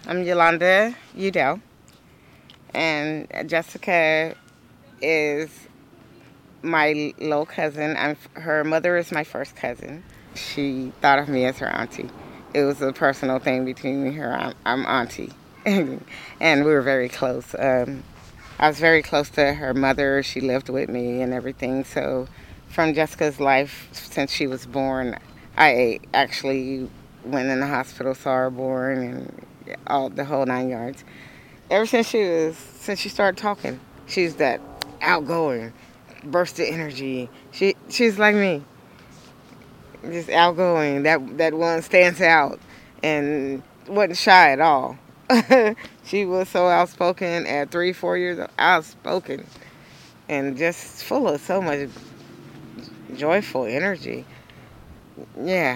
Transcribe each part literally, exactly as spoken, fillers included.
I'm Yolanda Udell, and Jessica is my little cousin. I'm her mother is my first cousin. She thought of me as her auntie. It was a personal thing between me and her. I'm, I'm auntie, and we were very close. Um, I was very close to her mother. She lived with me and everything. So, from Jessica's life since she was born, I actually went in the hospital, saw her born, and all the whole nine yards. Ever since she was, since she started talking, she's that outgoing, burst of energy. She she's like me, just outgoing. That that one stands out, and wasn't shy at all. She was so outspoken at three, four years old, outspoken, and just full of so much joyful energy. Yeah,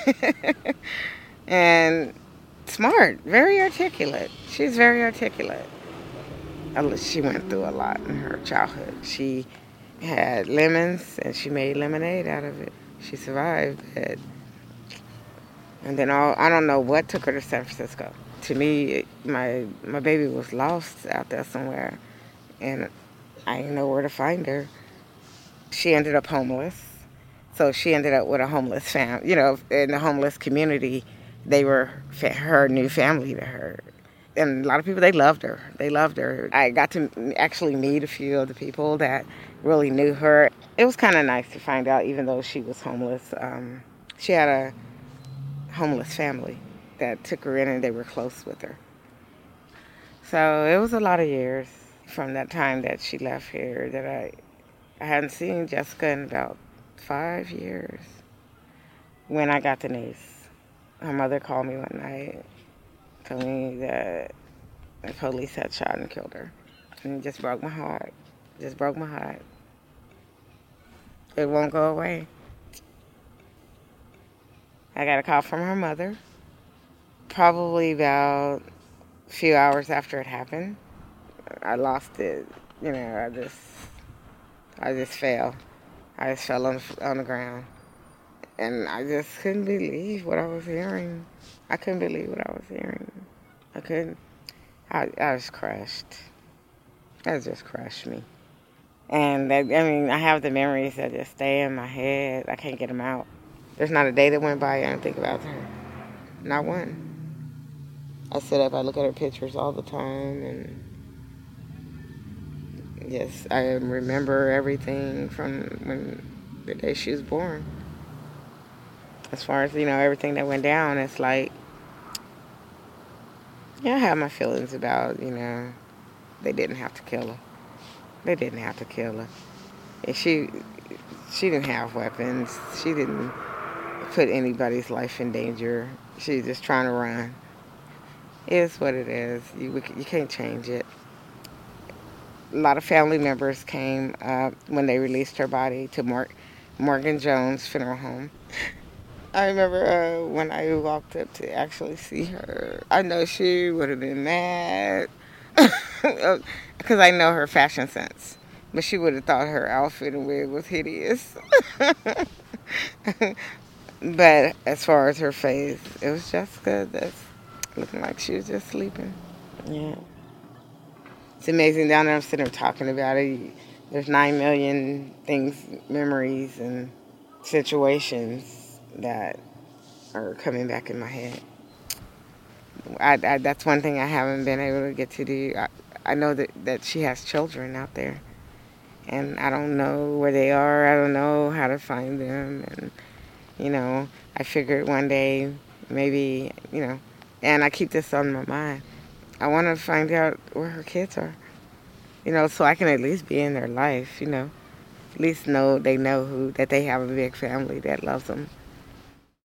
and smart, very articulate. She's very articulate. She went through a lot in her childhood. She had lemons and she made lemonade out of it. She survived it. And then all, I don't know what took her to San Francisco. To me, my my baby was lost out there somewhere, and I didn't know where to find her. She ended up homeless. So she ended up with a homeless fam. You know, in the homeless community, they were fa- her new family to her. And a lot of people, they loved her. They loved her. I got to actually meet a few of the people that really knew her. It was kind of nice to find out, even though she was homeless, um, she had a homeless family that took her in and they were close with her. So it was a lot of years from that time that she left here that I, I hadn't seen Jessica in about five years. When I got the news, her mother called me one night, told me that the police had shot and killed her. And it just broke my heart. It just broke my heart. It won't go away. I got a call from her mother, probably about a few hours after it happened. I lost it. You know, I just, I just fell. I just fell on the, on the ground. And I just couldn't believe what I was hearing. I couldn't believe what I was hearing. I couldn't. I, I was crushed. That just crushed me. And that, I mean, I have the memories that just stay in my head. I can't get them out. There's not a day that went by I didn't think about her. Not one. I sit up, I look at her pictures all the time, and yes, I remember everything from when the day she was born. As far as, you know, everything that went down, it's like, yeah, I have my feelings about, you know, they didn't have to kill her. They didn't have to kill her. And she, she didn't have weapons. She didn't put anybody's life in danger. She was just trying to run. It is what it is. You, you can't change it. A lot of family members came uh, when they released her body to Mor- Morgan Jones Funeral Home. I remember uh, when I walked up to actually see her. I know she would have been mad because I know her fashion sense. But she would have thought her outfit and wig was hideous. But as far as her face, it was Jessica that's looking like she was just sleeping. Yeah. It's amazing down there. I'm sitting there talking about it. There's nine million things, memories, and situations that are coming back in my head. I, I, that's one thing I haven't been able to get to do. I, I know that, that she has children out there, and I don't know where they are. I don't know how to find them, and you know, I figured one day maybe, you know, and I keep this on my mind. I want to find out where her kids are, you know, so I can at least be in their life, you know, at least know they know who that they have a big family that loves them.